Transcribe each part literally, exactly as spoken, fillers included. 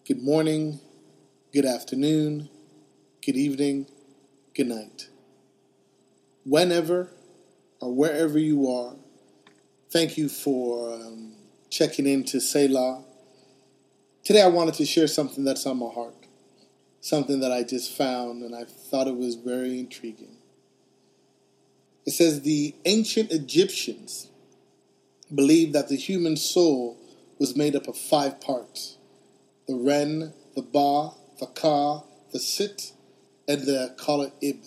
good morning, good afternoon, good evening, good night. Whenever or wherever you are, thank you for um, checking in to Selah. Today I wanted to share something that's on my heart, something that I just found and I thought it was very intriguing. It says the ancient Egyptians believed that the human soul was made up of five parts: the Ren, the Ba, the Ka, the Sit, and the Kala Ib.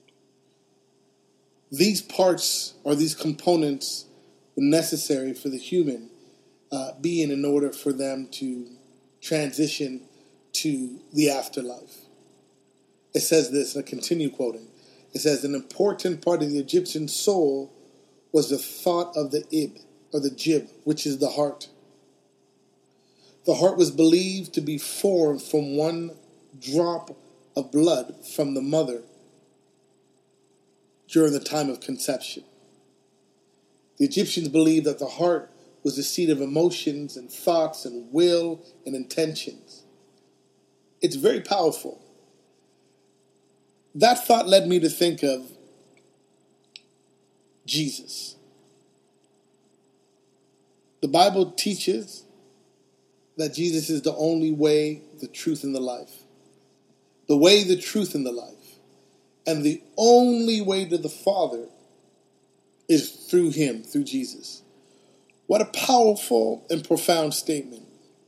These parts or these components were necessary for the human uh, being in order for them to transition to the afterlife. It says this, and I continue quoting. It says, an important part of the Egyptian soul was the thought of the Ib, or the Jib, which is the heart. The heart was believed to be formed from one drop of blood from the mother during the time of conception. The Egyptians believed that the heart was the seat of emotions and thoughts and will and intentions. It's very powerful. That thought led me to think of Jesus. The Bible teaches that Jesus is the only way, the truth, and the life. The way, the truth, and the life. And the only way to the Father is through Him, through Jesus. What a powerful and profound statement.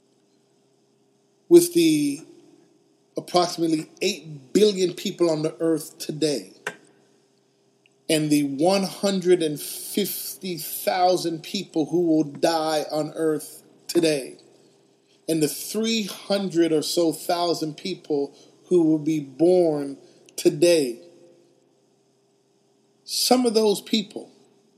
With the approximately eight billion people on the earth today, and the one hundred fifty thousand people who will die on earth today, and the three hundred or so thousand people who will be born today. Some of those people,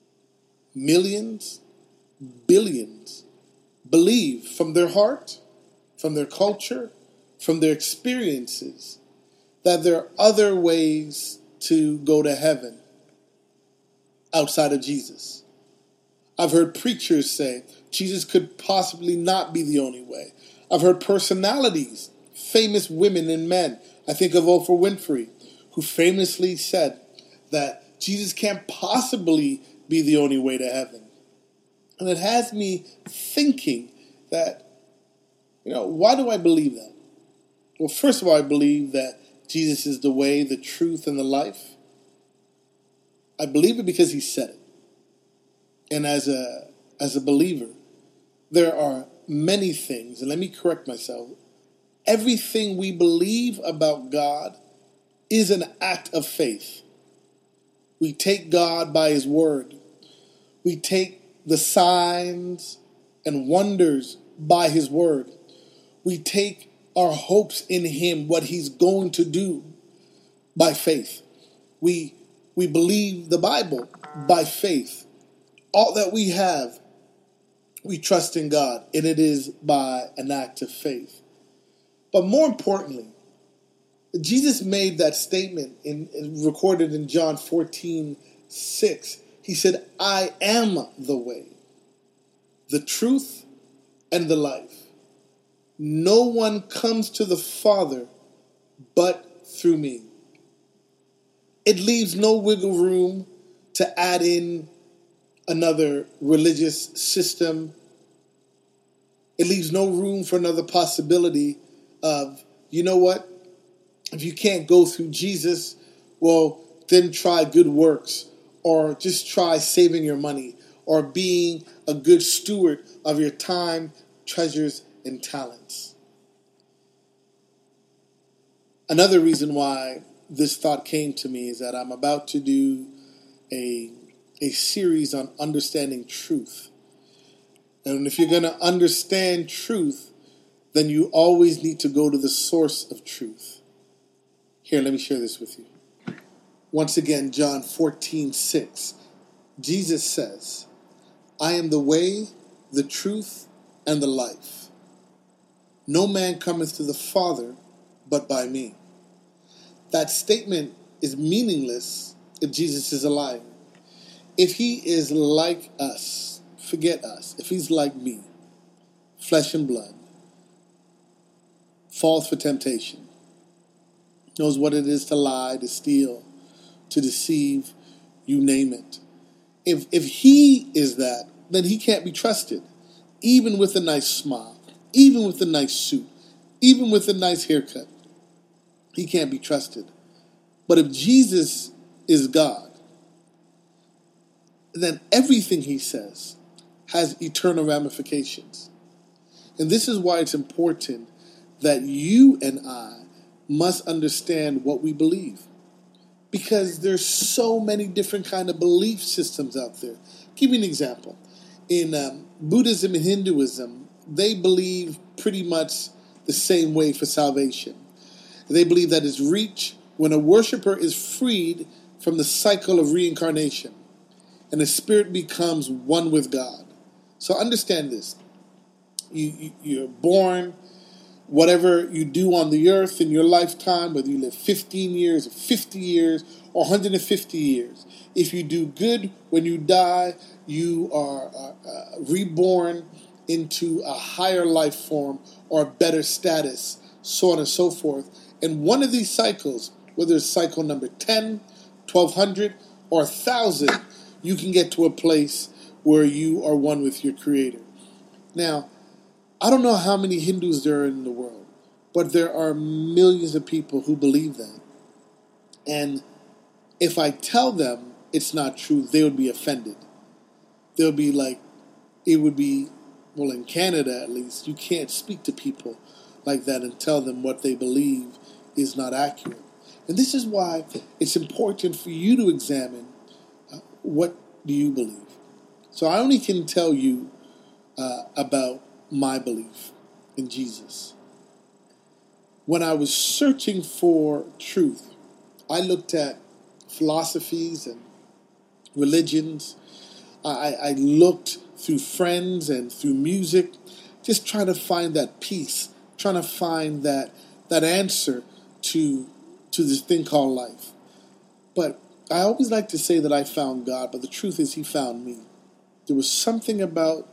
millions, billions, believe from their heart, from their culture, from their experiences, that there are other ways to go to heaven outside of Jesus. I've heard preachers say Jesus could possibly not be the only way. I've heard personalities, famous women and men. I think of Oprah Winfrey, who famously said that Jesus can't possibly be the only way to heaven. And it has me thinking that, you know, why do I believe that? Well, first of all, I believe that Jesus is the way, the truth, and the life. I believe it because He said it. And as a as a believer, there are many things, and let me correct myself. Everything we believe about God is an act of faith. We take God by His word. We take the signs and wonders by His word. We take our hopes in Him, what He's going to do, by faith. We we believe the Bible by faith. All that we have, we trust in God, and it is by an act of faith. But more importantly, Jesus made that statement in, in recorded in John fourteen six. He said, I am the way, the truth, and the life. No one comes to the Father but through me. It leaves no wiggle room to add in another religious system. It leaves no room for another possibility of, you know what? If you can't go through Jesus, well, then try good works, or just try saving your money, or being a good steward of your time, treasures, and talents. Another reason why this thought came to me is that I'm about to do a, a series on understanding truth. And if you're going to understand truth, then you always need to go to the source of truth. Here, let me share this with you. Once again, John fourteen six. Jesus says, I am the way, the truth, and the life. No man cometh to the Father but by me. That statement is meaningless if Jesus is a liar. If He is like us, forget us. If He's like me, flesh and blood, falls for temptation, knows what it is to lie, to steal, to deceive, you name it. If if he is that, then he can't be trusted, even with a nice smile, even with a nice suit, even with a nice haircut. He can't be trusted. But if Jesus is God, then everything he says has eternal ramifications. And this is why it's important that you and I must understand what we believe. Because there's so many different kind of belief systems out there. Give me an example. In um, Buddhism and Hinduism, they believe pretty much the same way for salvation. They believe that it's reached when a worshiper is freed from the cycle of reincarnation and the spirit becomes one with God. So understand this. You, you, you're born, whatever you do on the earth in your lifetime, whether you live fifteen years or fifty years or one hundred fifty years, if you do good when you die, you are uh, uh, reborn into a higher life form or a better status, so on and so forth. And one of these cycles, whether it's cycle number ten, twelve hundred, or one thousand, you can get to a place where you are one with your Creator. Now, I don't know how many Hindus there are in the world, but there are millions of people who believe that. And if I tell them it's not true, they would be offended. They'll be like, it would be, well, in Canada at least, you can't speak to people like that and tell them what they believe is not accurate. And this is why it's important for you to examine uh, what do you believe. So I only can tell you uh, about my belief in Jesus. When I was searching for truth, I looked at philosophies and religions. I, I looked through friends and through music, just trying to find that peace, trying to find that that answer to to this thing called life. But I always like to say that I found God, but the truth is He found me. There was something about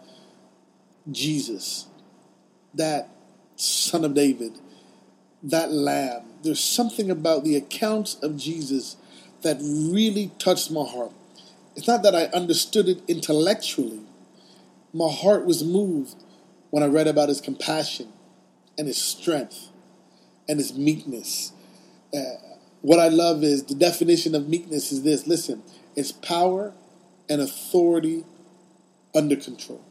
Jesus, that Son of David, that Lamb. There's something about the accounts of Jesus that really touched my heart. It's not that I understood it intellectually. My heart was moved when I read about His compassion and His strength and His meekness. Uh, what I love is the definition of meekness is this. Listen, it's power and authority under control.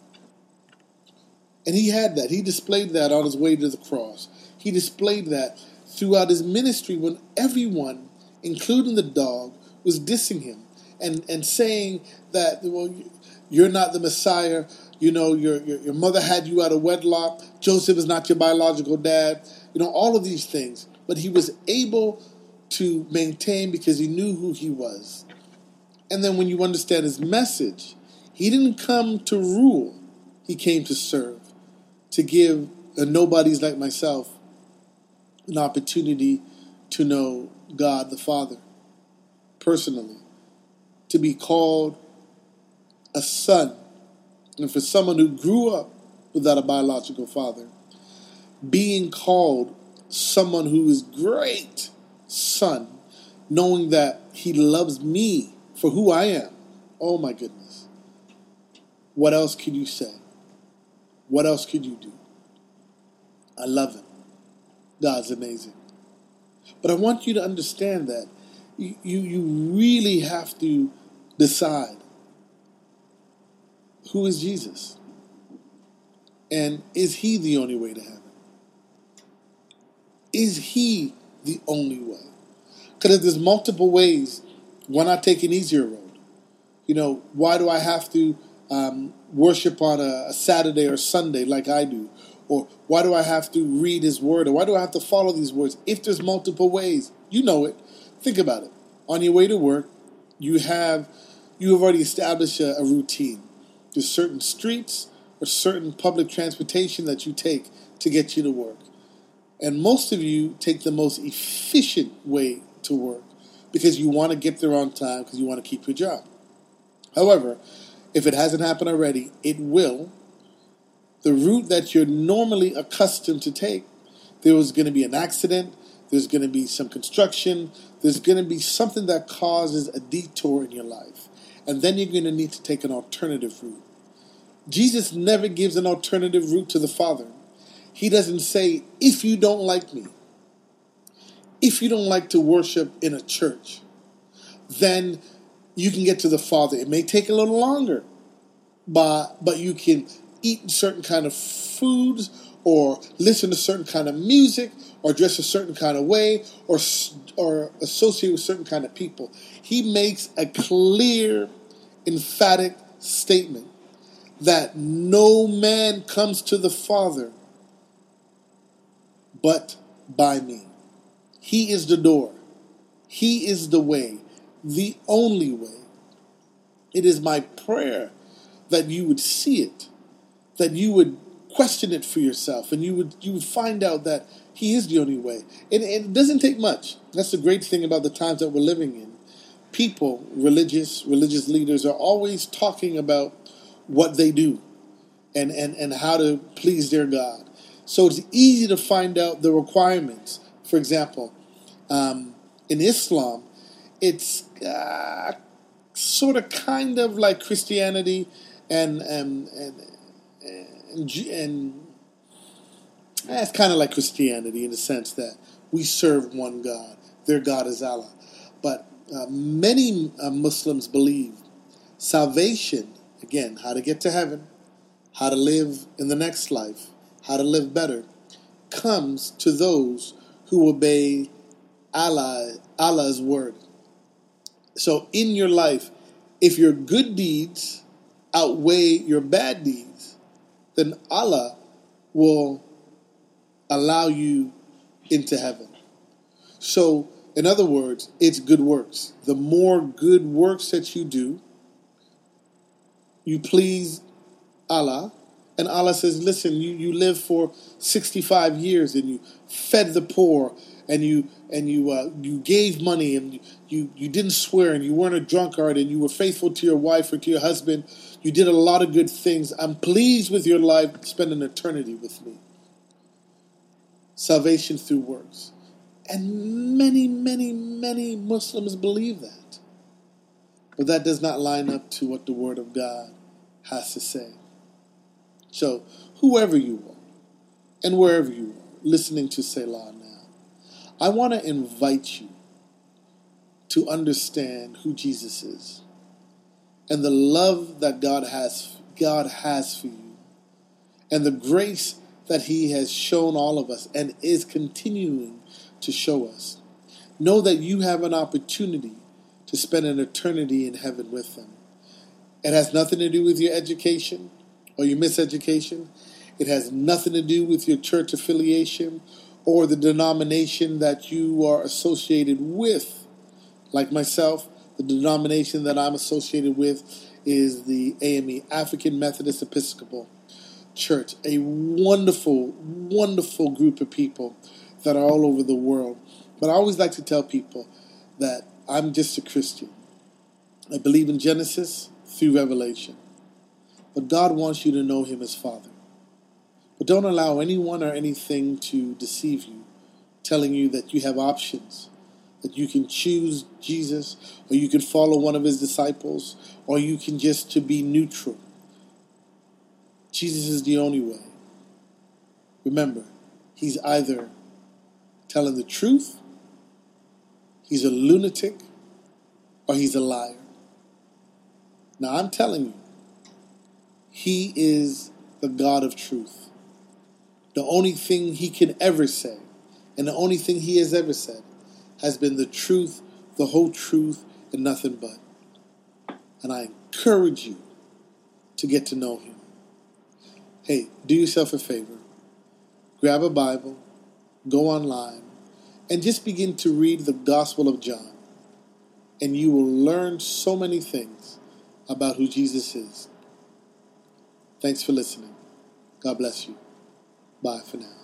And He had that. He displayed that on His way to the cross. He displayed that throughout His ministry when everyone, including the dog, was dissing Him and, and saying that, well, you're not the Messiah. You know, your, your your mother had you out of wedlock. Joseph is not your biological dad. You know, all of these things. But He was able to maintain because He knew who He was. And then when you understand His message, He didn't come to rule. He came to serve, to give a nobodies like myself an opportunity to know God the Father personally, to be called a son. And for someone who grew up without a biological father, being called someone who is great son, knowing that He loves me for who I am. Oh my goodness. What else could you say? What else could you do? I love Him. God's amazing. But I want you to understand that you, you, you really have to decide, who is Jesus? And is He the only way to heaven? Is He the only way? Because if there's multiple ways, why not take an easier road? You know, why do I have to um, worship on a, a Saturday or Sunday like I do? Or why do I have to read His Word? Or why do I have to follow these words? If there's multiple ways, you know it. Think about it. On your way to work, you have you have already established a, a routine. There's certain streets or certain public transportation that you take to get you to work. And most of you take the most efficient way to work because you want to get there on time because you want to keep your job. However, if it hasn't happened already, it will. The route that you're normally accustomed to take, there was going to be an accident, there's going to be some construction, there's going to be something that causes a detour in your life. And then you're going to need to take an alternative route. Jesus never gives an alternative route to the Father. He doesn't say, if you don't like me, if you don't like to worship in a church, then you can get to the Father. It may take a little longer, but, but you can eat certain kind of foods or listen to certain kind of music or dress a certain kind of way or, or associate with certain kind of people. He makes a clear, emphatic statement that no man comes to the Father but by me. He is the door. He is the way, the only way. It is my prayer that you would see it, that you would question it for yourself, and you would you would find out that He is the only way. And, and it doesn't take much. That's the great thing about the times that we're living in. People, religious, religious leaders are always talking about what they do and, and, and how to please their God. So it's easy to find out the requirements. For example, um, in Islam, it's uh, sort of kind of like Christianity and and and, and, and it's kind of like Christianity in the sense that we serve one God. Their God is Allah. But uh, many uh, Muslims believe salvation, again, how to get to heaven, how to live in the next life, how to live better, comes to those who obey Allah, Allah's word. So in your life, if your good deeds outweigh your bad deeds, then Allah will allow you into heaven. So, in other words, it's good works. The more good works that you do, you please Allah. And Allah says, listen, you, you live for sixty-five years and you fed the poor and you and you uh, you gave money and you, you didn't swear and you weren't a drunkard and you were faithful to your wife or to your husband. You did a lot of good things. I'm pleased with your life. Spend an eternity with me. Salvation through works. And many, many, many Muslims believe that. But that does not line up to what the Word of God has to say. So, whoever you are, and wherever you are, listening to Selah now, I want to invite you to understand who Jesus is and the love that God has, God has for you and the grace that He has shown all of us and is continuing to show us. Know that you have an opportunity to spend an eternity in heaven with Him. It has nothing to do with your education or your miseducation. It has nothing to do with your church affiliation or the denomination that you are associated with. Like myself, the denomination that I'm associated with is the A M E, African Methodist Episcopal Church, a wonderful, wonderful group of people that are all over the world. But I always like to tell people that I'm just a Christian. I believe in Genesis through Revelation. But God wants you to know Him as Father. But don't allow anyone or anything to deceive you, telling you that you have options, that you can choose Jesus, or you can follow one of His disciples, or you can just to be neutral. Jesus is the only way. Remember, He's either telling the truth, He's a lunatic, or He's a liar. Now I'm telling you, He is the God of truth. The only thing He can ever say, and the only thing He has ever said, has been the truth, the whole truth, and nothing but. And I encourage you to get to know Him. Hey, do yourself a favor. Grab a Bible, go online, and just begin to read the Gospel of John. And you will learn so many things about who Jesus is. Thanks for listening. God bless you. Bye for now.